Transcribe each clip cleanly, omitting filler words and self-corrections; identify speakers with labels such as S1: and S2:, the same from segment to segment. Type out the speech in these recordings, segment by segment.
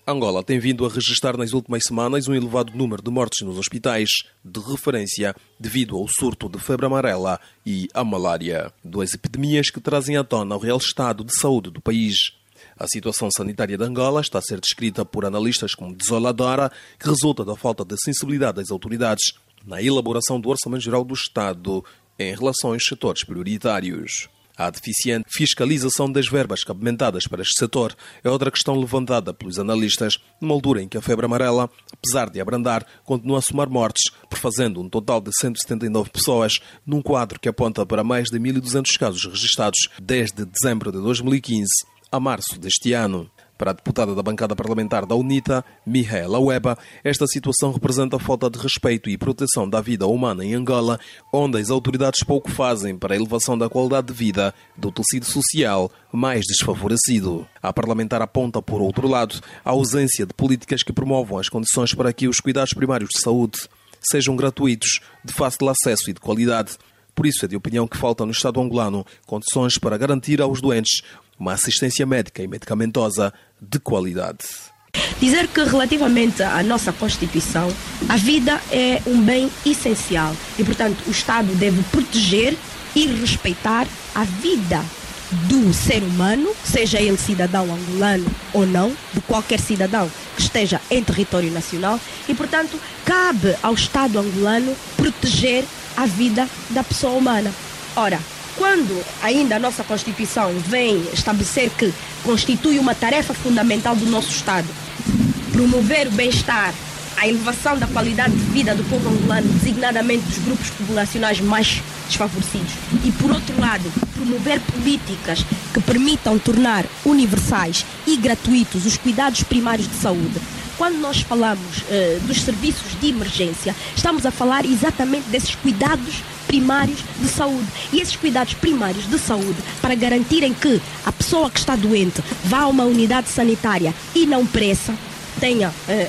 S1: Angola tem vindo a registrar nas últimas semanas um elevado número de mortes nos hospitais de referência devido ao surto de febre amarela e à malária, duas epidemias que trazem à tona o real estado de saúde do país. A situação sanitária de Angola está a ser descrita por analistas como desoladora, que resulta da falta de sensibilidade das autoridades na elaboração do Orçamento Geral do Estado em relação aos setores prioritários. A deficiente fiscalização das verbas cabimentadas para este setor é outra questão levantada pelos analistas, numa altura em que a febre amarela, apesar de abrandar, continua a somar mortes, prefazendo um total de 179 pessoas, num quadro que aponta para mais de 1.200 casos registados desde dezembro de 2015 a março deste ano. Para a deputada da bancada parlamentar da UNITA, Mihaela Weba, esta situação representa a falta de respeito e proteção da vida humana em Angola, onde as autoridades pouco fazem para a elevação da qualidade de vida do tecido social mais desfavorecido. A parlamentar aponta, por outro lado, a ausência de políticas que promovam as condições para que os cuidados primários de saúde sejam gratuitos, de fácil acesso e de qualidade. Por isso é de opinião que falta no Estado angolano condições para garantir aos doentes uma assistência médica e medicamentosa de qualidade.
S2: Dizer que relativamente à nossa Constituição, a vida é um bem essencial e, portanto, o Estado deve proteger e respeitar a vida do ser humano, seja ele cidadão angolano ou não, de qualquer cidadão que esteja em território nacional e, portanto, cabe ao Estado angolano proteger a vida da pessoa humana. Ora, quando ainda a nossa Constituição vem estabelecer que constitui uma tarefa fundamental do nosso Estado promover o bem-estar, a elevação da qualidade de vida do povo angolano, designadamente dos grupos populacionais mais desfavorecidos, e, por outro lado, promover políticas que permitam tornar universais e gratuitos os cuidados primários de saúde. Quando nós falamos dos serviços de emergência, estamos a falar exatamente desses cuidados primários de saúde. E esses cuidados primários de saúde, para garantirem que a pessoa que está doente vá a uma unidade sanitária e não pressa, tenha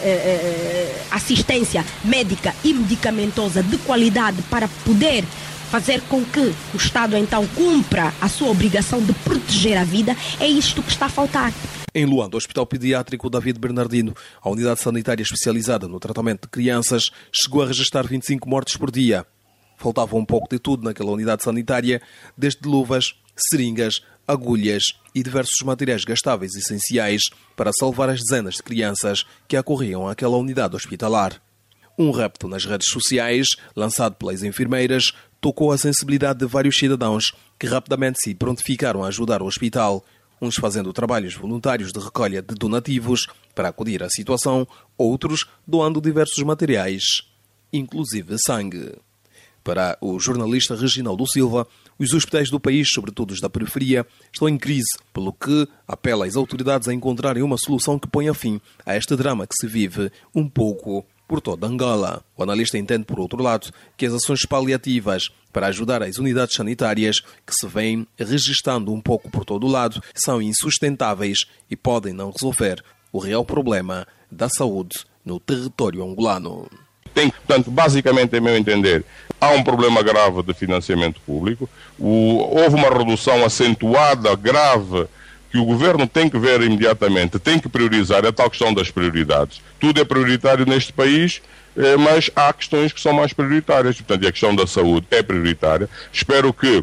S2: assistência médica e medicamentosa de qualidade para poder fazer com que o Estado então cumpra a sua obrigação de proteger a vida, é isto que está a faltar.
S1: Em Luanda, o Hospital Pediátrico David Bernardino, a unidade sanitária especializada no tratamento de crianças, chegou a registrar 25 mortes por dia. Faltava um pouco de tudo naquela unidade sanitária, desde luvas, seringas, agulhas e diversos materiais gastáveis essenciais para salvar as dezenas de crianças que acorriam àquela unidade hospitalar. Um repto nas redes sociais, lançado pelas enfermeiras, tocou a sensibilidade de vários cidadãos que rapidamente se prontificaram a ajudar o hospital, uns fazendo trabalhos voluntários de recolha de donativos para acudir à situação, outros doando diversos materiais, inclusive sangue. Para o jornalista Reginaldo Silva, os hospitais do país, sobretudo os da periferia, estão em crise, pelo que apela às autoridades a encontrarem uma solução que ponha fim a este drama que se vive um pouco por toda Angola. O analista entende, por outro lado, que as ações paliativas para ajudar as unidades sanitárias, que se vêm registando um pouco por todo o lado, são insustentáveis e podem não resolver o real problema da saúde no território angolano.
S3: Portanto, basicamente, a meu entender, há um problema grave de financiamento público, houve uma redução acentuada, grave, que o governo tem que ver imediatamente, tem que priorizar, é a tal questão das prioridades. Tudo é prioritário neste país, mas há questões que são mais prioritárias, portanto, e a questão da saúde é prioritária. Espero que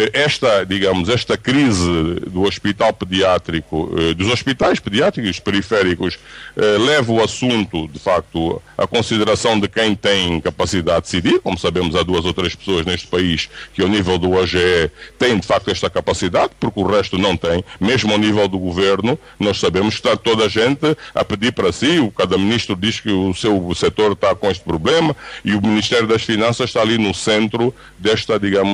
S3: esta crise do hospital pediátrico, dos hospitais pediátricos periféricos, leve o assunto, de facto, à consideração de quem tem capacidade de decidir. Como sabemos, há 2 ou 3 pessoas neste país que, ao nível do OGE, têm, de facto, esta capacidade, porque o resto não tem. Mesmo ao nível do governo, nós sabemos que está toda a gente a pedir para si, cada ministro diz que o seu setor está com este problema e o Ministério das Finanças está ali no centro deste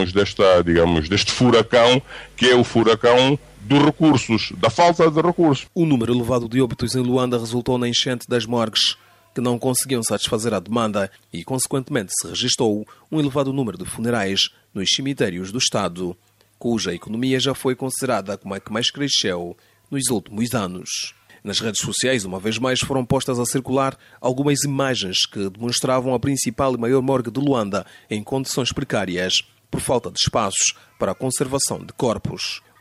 S3: furacão, que é o furacão dos recursos, da falta de recursos.
S1: O número elevado de óbitos em Luanda resultou na enchente das morgues, que não conseguiam satisfazer a demanda e, consequentemente, se registrou um elevado número de funerais nos cemitérios do Estado, cuja economia já foi considerada como a que mais cresceu nos últimos anos. Nas redes sociais, uma vez mais, foram postas a circular algumas imagens que demonstravam a principal e maior morgue de Luanda em condições precárias, por falta de espaços para a conservação de corpos.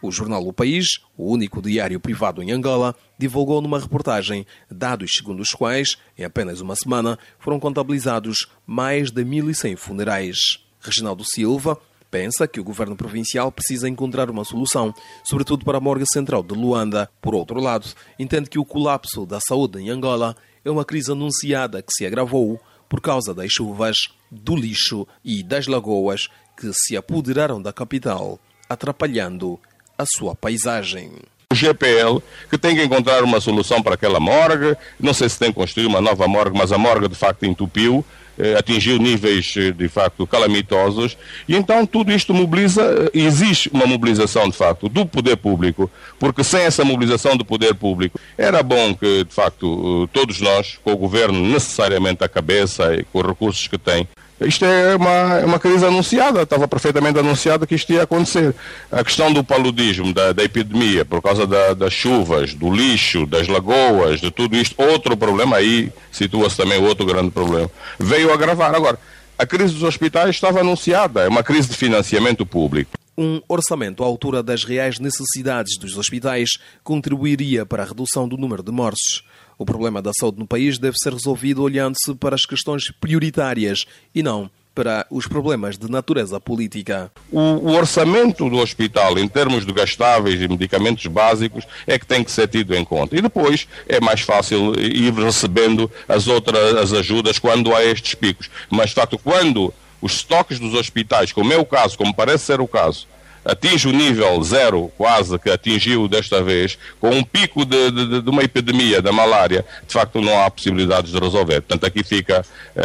S1: O jornal O País, o único diário privado em Angola, divulgou numa reportagem dados segundo os quais, em apenas uma semana, foram contabilizados mais de 1.100 funerais. Reginaldo Silva pensa que o governo provincial precisa encontrar uma solução, sobretudo para a morgue central de Luanda. Por outro lado, entende que o colapso da saúde em Angola é uma crise anunciada que se agravou por causa das chuvas, do lixo e das lagoas que se apoderaram da capital, atrapalhando a sua paisagem.
S3: O GPL, que tem que encontrar uma solução para aquela morgue, não sei se tem que construir uma nova morgue, mas a morgue de facto entupiu, atingiu níveis de facto calamitosos, e então tudo isto mobiliza, existe uma mobilização de facto do poder público, porque sem essa mobilização do poder público era bom que de facto todos nós, com o governo necessariamente à cabeça e com os recursos que tem, isto é uma crise anunciada, estava perfeitamente anunciado que isto ia acontecer. A questão do paludismo, da epidemia, por causa das chuvas, do lixo, das lagoas, de tudo isto, outro problema aí, situa-se também outro grande problema, veio agravar. Agora, a crise dos hospitais estava anunciada, é uma crise de financiamento público.
S1: Um orçamento à altura das reais necessidades dos hospitais contribuiria para a redução do número de mortes. O problema da saúde no país deve ser resolvido olhando-se para as questões prioritárias e não para os problemas de natureza política.
S3: O orçamento do hospital, em termos de gastáveis e medicamentos básicos, é que tem que ser tido em conta. E depois é mais fácil ir recebendo as ajudas quando há estes picos. Mas, de facto, quando os estoques dos hospitais, como é o caso, como parece ser o caso, atinge o nível zero, quase, que atingiu desta vez, com um pico de uma epidemia da malária, de facto não há possibilidades de resolver. Portanto, aqui fica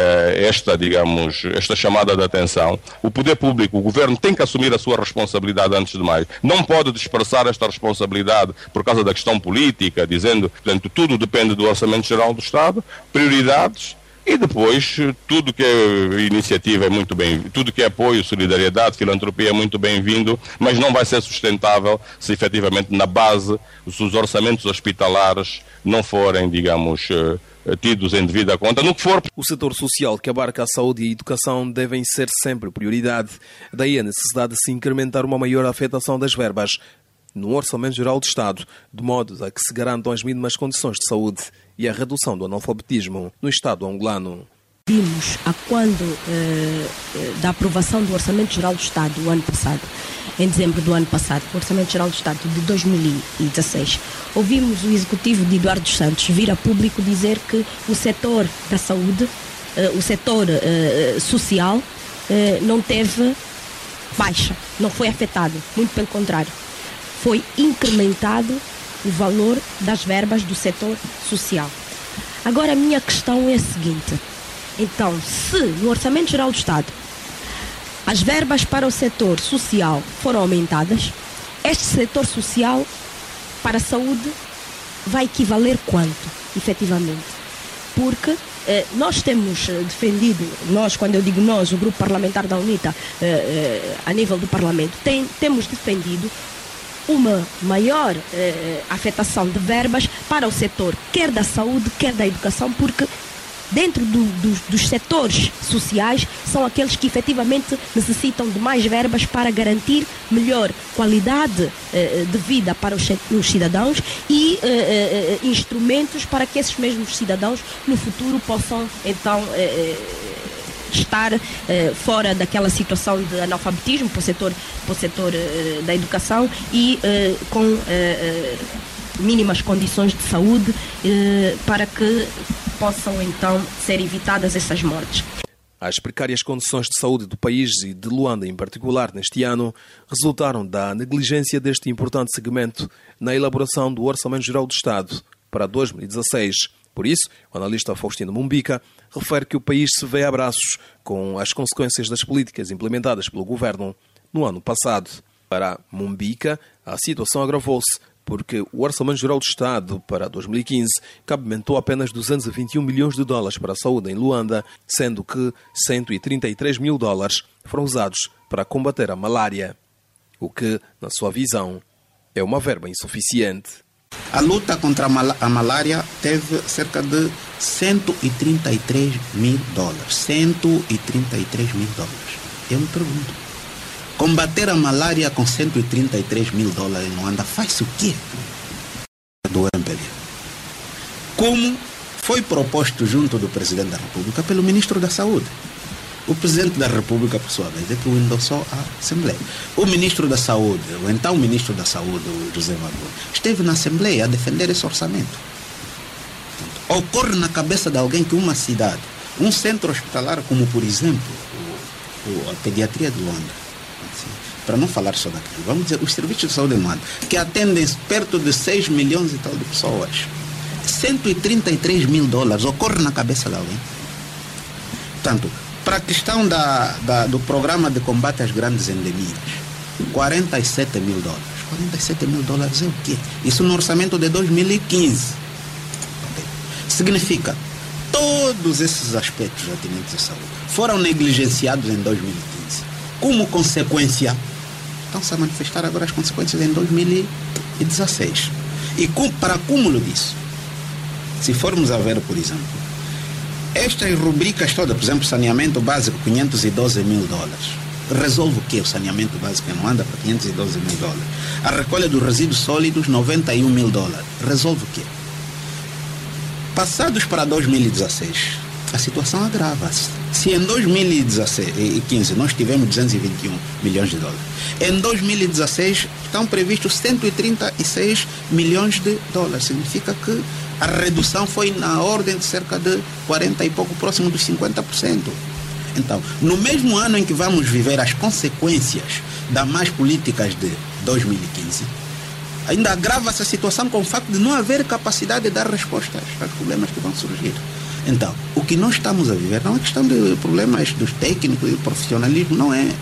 S3: esta chamada de atenção. O poder público, o governo, tem que assumir a sua responsabilidade antes de mais. Não pode dispersar esta responsabilidade por causa da questão política, dizendo, portanto, tudo depende do Orçamento Geral do Estado, prioridades. E depois, tudo que é iniciativa é muito bem, tudo que é apoio, solidariedade, filantropia é muito bem-vindo, mas não vai ser sustentável se efetivamente na base os orçamentos hospitalares não forem, digamos, tidos em devida conta, no que for.
S1: O setor social que abarca a saúde e a educação devem ser sempre prioridade. Daí a necessidade de se incrementar uma maior afetação das verbas no Orçamento Geral do Estado, de modo a que se garantam as mínimas condições de saúde e a redução do analfabetismo no Estado angolano.
S2: Vimos a quando da aprovação do Orçamento Geral do Estado o ano passado, em dezembro do ano passado, o Orçamento Geral do Estado de 2016, ouvimos o executivo de Eduardo Santos vir a público dizer que o setor da saúde, o setor social, não teve baixa, não foi afetado, muito pelo contrário. Foi incrementado o valor das verbas do setor social. Agora, a minha questão é a seguinte. Então, se no Orçamento Geral do Estado as verbas para o setor social foram aumentadas, este setor social para a saúde vai equivaler quanto, efetivamente? Porque nós temos defendido, nós, quando eu digo nós, o grupo parlamentar da UNITA, a nível do Parlamento, temos defendido uma maior afetação de verbas para o setor, quer da saúde, quer da educação, porque dentro dos setores sociais são aqueles que efetivamente necessitam de mais verbas para garantir melhor qualidade de vida para os cidadãos e instrumentos para que esses mesmos cidadãos no futuro possam então estar fora daquela situação de analfabetismo para o setor da educação e com mínimas condições de saúde para que possam então ser evitadas essas mortes.
S1: As precárias condições de saúde do país e de Luanda em particular neste ano resultaram da negligência deste importante segmento na elaboração do Orçamento Geral do Estado para 2016. Por isso, o analista Faustino Mumbica refere que o país se vê a braços com as consequências das políticas implementadas pelo governo no ano passado. Para Mumbica, a situação agravou-se porque o Orçamento Geral do Estado para 2015 cabimentou apenas $221 milhões para a saúde em Luanda, sendo que $133 mil foram usados para combater a malária, o que, na sua visão, é uma verba insuficiente.
S4: A luta contra a malária teve cerca de $133 mil. $133 mil. Eu me pergunto, Combater a malária com 133 mil dólares em Luanda faz o quê? Do MPLA. Como foi proposto junto do Presidente da República pelo Ministro da Saúde. O Presidente da República, por sua vez, é que o endossou à Assembleia. O Ministro da Saúde, o então Ministro da Saúde, o José Maduro, esteve na Assembleia a defender esse orçamento. Portanto, ocorre na cabeça de alguém que uma cidade, um centro hospitalar como, por exemplo, a pediatria de Luanda, assim, para não falar só daquilo, vamos dizer, os serviços de saúde de Luanda, que atendem perto de 6 milhões e tal de pessoas, 133 mil dólares, ocorre na cabeça de alguém. Portanto, para a questão do programa de combate às grandes endemias, 47 mil dólares. 47 mil dólares é o quê? Isso no orçamento de 2015. Okay. Significa, todos esses aspectos de atendimento de saúde foram negligenciados em 2015. Como consequência, estão-se a manifestar agora as consequências em 2016. E para acúmulo disso, se formos a ver, por exemplo, estas rubricas todas, por exemplo, saneamento básico, 512 mil dólares. Resolve o quê? O saneamento básico não anda para 512 mil dólares. A recolha dos resíduos sólidos, 91 mil dólares. Resolve o quê? Passados para 2016, a situação agrava-se. Se em 2015 nós tivemos 221 milhões de dólares, em 2016 estão previstos 136 milhões de dólares. Significa que a redução foi na ordem de cerca de 40 e pouco, próximo dos 50%. Então, no mesmo ano em que vamos viver as consequências das más políticas de 2015, ainda agrava-se a situação com o facto de não haver capacidade de dar respostas aos problemas que vão surgir. Então, o que nós estamos a viver não é questão de problemas dos técnicos e do profissionalismo, não é.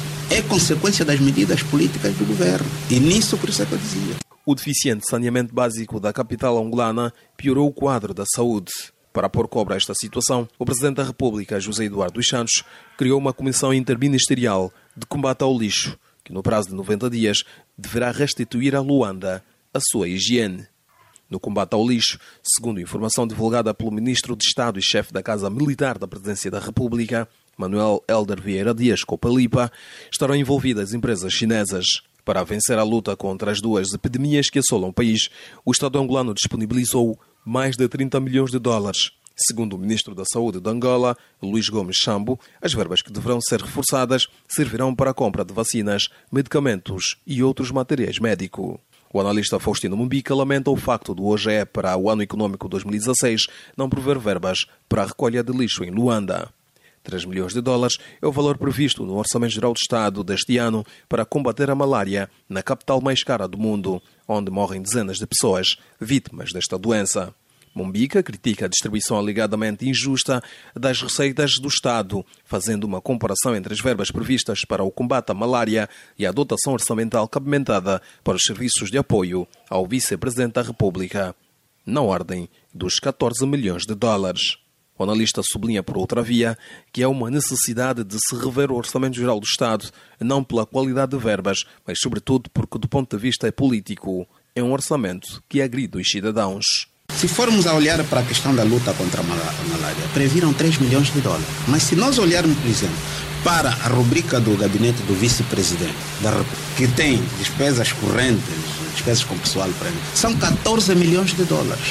S4: É consequência das medidas políticas do governo. E nisso, por isso é que eu dizia.
S1: O deficiente saneamento básico da capital angolana piorou o quadro da saúde. Para pôr cobre a esta situação, o Presidente da República, José Eduardo dos Santos, criou uma comissão interministerial de combate ao lixo, que no prazo de 90 dias deverá restituir a Luanda a sua higiene. No combate ao lixo, segundo informação divulgada pelo Ministro de Estado e chefe da Casa Militar da Presidência da República, Manuel Helder Vieira Dias Copalipa, estarão envolvidas empresas chinesas. Para vencer a luta contra as duas epidemias que assolam o país, o Estado angolano disponibilizou mais de 30 milhões de dólares. Segundo o Ministro da Saúde de Angola, Luís Gomes Chambo, as verbas que deverão ser reforçadas servirão para a compra de vacinas, medicamentos e outros materiais médicos. O analista Faustino Mumbica lamenta o facto do OGE para o ano econômico 2016 não prever verbas para a recolha de lixo em Luanda. 3 milhões de dólares é o valor previsto no Orçamento Geral do Estado deste ano para combater a malária na capital mais cara do mundo, onde morrem dezenas de pessoas vítimas desta doença. Mumbica critica a distribuição alegadamente injusta das receitas do Estado, fazendo uma comparação entre as verbas previstas para o combate à malária e a dotação orçamental cabementada para os serviços de apoio ao Vice-Presidente da República, na ordem dos 14 milhões de dólares. O analista sublinha, por outra via, que há uma necessidade de se rever o Orçamento Geral do Estado, não pela qualidade de verbas, mas sobretudo porque, do ponto de vista político, é um orçamento que agride os cidadãos.
S4: Se formos a olhar para a questão da luta contra a malária, previram 3 milhões de dólares. Mas se nós olharmos, por exemplo, para a rubrica do gabinete do vice-presidente da República, que tem despesas correntes, despesas com pessoal, são 14 milhões de dólares.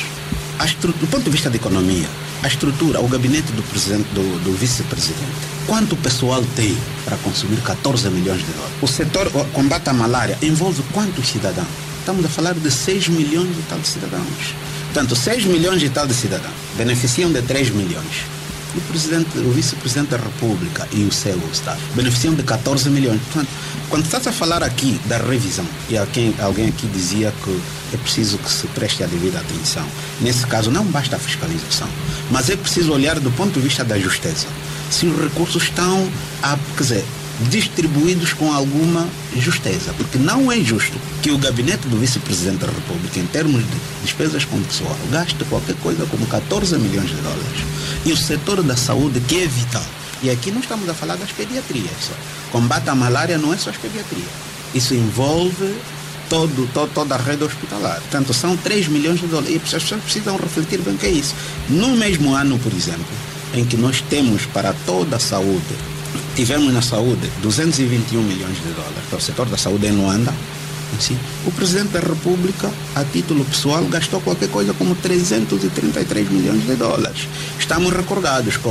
S4: Do ponto de vista da economia, a estrutura, o gabinete do presidente, do vice-presidente, quanto pessoal tem para consumir 14 milhões de dólares? O setor combate à malária envolve quantos cidadãos? Estamos a falar de 6 milhões e tal de cidadãos. Portanto, 6 milhões e tal de cidadãos beneficiam de 3 milhões. O vice-presidente da República e o seu Estado beneficiam de 14 milhões. Portanto, quando estás a falar aqui da revisão, e alguém aqui dizia que é preciso que se preste a devida atenção, nesse caso não basta a fiscalização, mas é preciso olhar do ponto de vista da justeza. Se os recursos estão distribuídos com alguma justeza, porque não é justo que o gabinete do vice-presidente da República, em termos de despesas com pessoal, gaste qualquer coisa como 14 milhões de dólares. E o setor da saúde, que é vital. E aqui não estamos a falar das pediatrias só. Combate à malária não é só as pediatrias. Isso envolve toda a rede hospitalar. Portanto, são 3 milhões de dólares. E as pessoas precisam refletir bem o que é isso. No mesmo ano, por exemplo, em que nós temos para toda a saúde tivemos na saúde 221 milhões de dólares para o setor da saúde em Luanda. Assim, o Presidente da República, a título pessoal, gastou qualquer coisa como 333 milhões de dólares. Estamos recordados com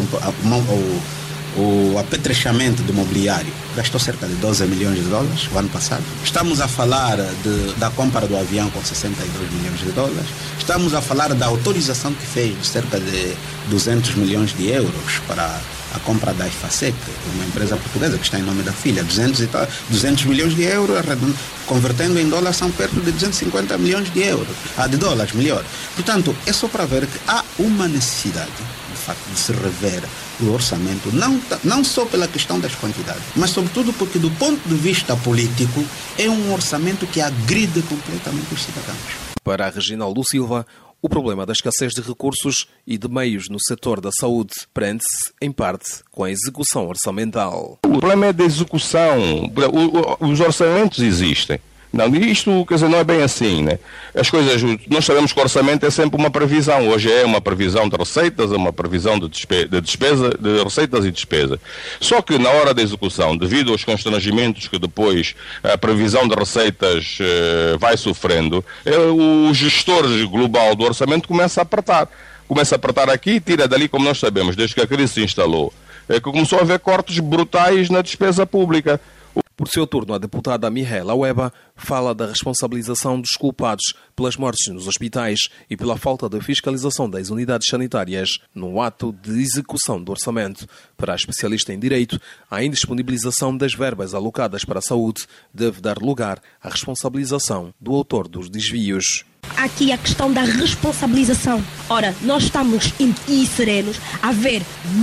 S4: o apetrechamento do mobiliário, gastou cerca de 12 milhões de dólares o ano passado. Estamos a falar da compra do avião com 62 milhões de dólares. Estamos a falar da autorização que fez de cerca de 200 milhões de euros para a compra da IFASEC, uma empresa portuguesa que está em nome da filha. 200 milhões de euros, convertendo em dólares, são perto de 250 milhões de euros. De dólares, melhor. Portanto, é só para ver que há uma necessidade, de facto, de se rever o orçamento, não só pela questão das quantidades, mas sobretudo porque, do ponto de vista político, é um orçamento que agride completamente os cidadãos.
S1: Para Reginaldo Silva, o problema da escassez de recursos e de meios no setor da saúde prende-se, em parte, com a execução orçamental.
S3: O problema é da execução. Os orçamentos existem. Não, isto, quer dizer, não é bem assim, né? As coisas, nós sabemos que o orçamento é sempre uma previsão. Hoje é uma previsão de receitas, é uma previsão de despesa, de receitas e despesa. Só que na hora da execução, devido aos constrangimentos que depois a previsão de receitas vai sofrendo, o gestor global do orçamento começa a apertar. Começa a apertar aqui e tira dali, como nós sabemos, desde que a crise se instalou, que começou a haver cortes brutais na despesa pública.
S1: Por seu turno, a deputada Mihaela Weba fala da responsabilização dos culpados pelas mortes nos hospitais e pela falta de fiscalização das unidades sanitárias no ato de execução do orçamento. Para a especialista em Direito, a indisponibilização das verbas alocadas para a saúde deve dar lugar à responsabilização do autor dos desvios.
S2: Aqui a questão da responsabilização. Ora, nós estamos serenos a ver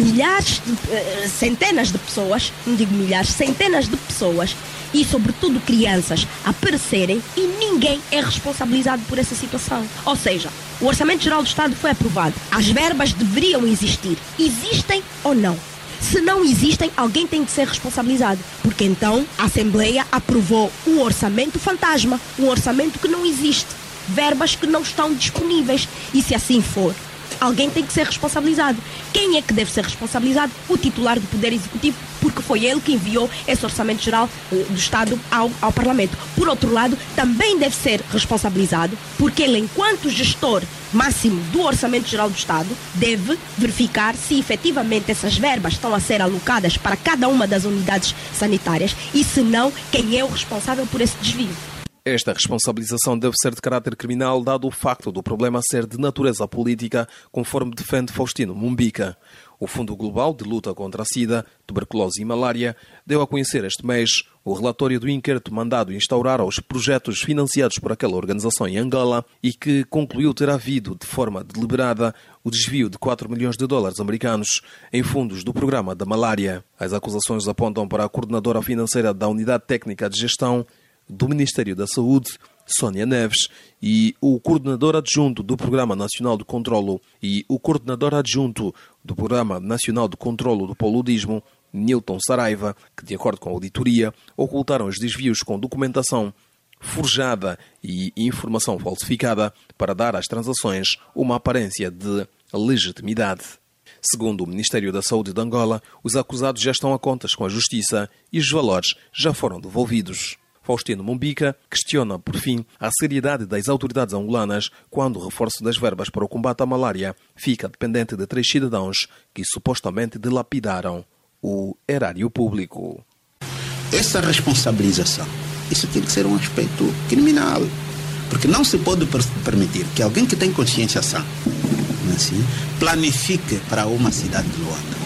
S2: centenas de pessoas, não digo milhares, centenas de pessoas e, sobretudo, crianças a perecerem e ninguém é responsabilizado por essa situação. Ou seja, o Orçamento Geral do Estado foi aprovado. As verbas deveriam existir. Existem ou não? Se não existem, alguém tem que ser responsabilizado. Porque então a Assembleia aprovou um orçamento fantasma, um orçamento que não existe. Verbas que não estão disponíveis. E se assim for, alguém tem que ser responsabilizado. Quem é que deve ser responsabilizado? O titular do Poder Executivo, porque foi ele que enviou esse Orçamento Geral do Estado ao Parlamento. Por outro lado, também deve ser responsabilizado, porque ele, enquanto gestor máximo do Orçamento Geral do Estado, deve verificar se efetivamente essas verbas estão a ser alocadas para cada uma das unidades sanitárias e, se não, quem é o responsável por esse desvio.
S1: Esta responsabilização deve ser de caráter criminal, dado o facto do problema ser de natureza política, conforme defende Faustino Mumbica. O Fundo Global de Luta contra a SIDA, Tuberculose e Malária deu a conhecer este mês o relatório do inquérito mandado instaurar aos projetos financiados por aquela organização em Angola e que concluiu ter havido, de forma deliberada, o desvio de 4 milhões de dólares americanos em fundos do programa da malária. As acusações apontam para a coordenadora financeira da Unidade Técnica de Gestão do Ministério da Saúde, Sónia Neves, e o coordenador adjunto do Programa Nacional de Controlo e o coordenador adjunto do Programa Nacional de Controlo do Paludismo, Nilton Saraiva, que, de acordo com a auditoria, ocultaram os desvios com documentação forjada e informação falsificada para dar às transações uma aparência de legitimidade. Segundo o Ministério da Saúde de Angola, os acusados já estão a contas com a Justiça e os valores já foram devolvidos. Faustino Mumbica questiona, por fim, a seriedade das autoridades angolanas quando o reforço das verbas para o combate à malária fica dependente de 3 cidadãos que supostamente dilapidaram o erário público.
S4: Essa responsabilização, isso tem que ser um aspecto criminal, porque não se pode permitir que alguém que tem consciência sã, assim, planifique para uma cidade de Luanda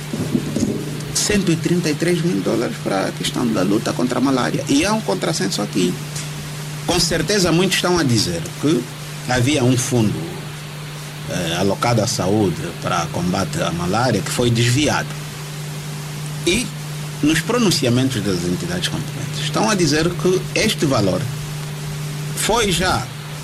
S4: 133 mil dólares para a questão da luta contra a malária. E há um contrassenso aqui. Com certeza muitos estão a dizer que havia um fundo alocado à saúde para combate à malária que foi desviado. E nos pronunciamentos das entidades competentes estão a dizer que este valor foi já,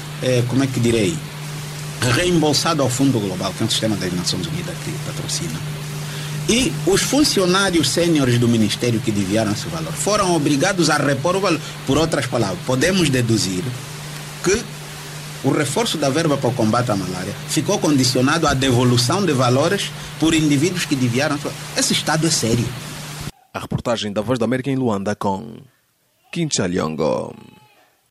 S4: reembolsado ao Fundo Global, que é um sistema das Nações Unidas que patrocina. E os funcionários sêniores do Ministério que desviaram esse valor foram obrigados a repor o valor. Por outras palavras, podemos deduzir que o reforço da verba para o combate à malária ficou condicionado à devolução de valores por indivíduos que desviaram. Esse Estado é sério.
S1: A reportagem da Voz da América em Luanda com Kincha Lyongo.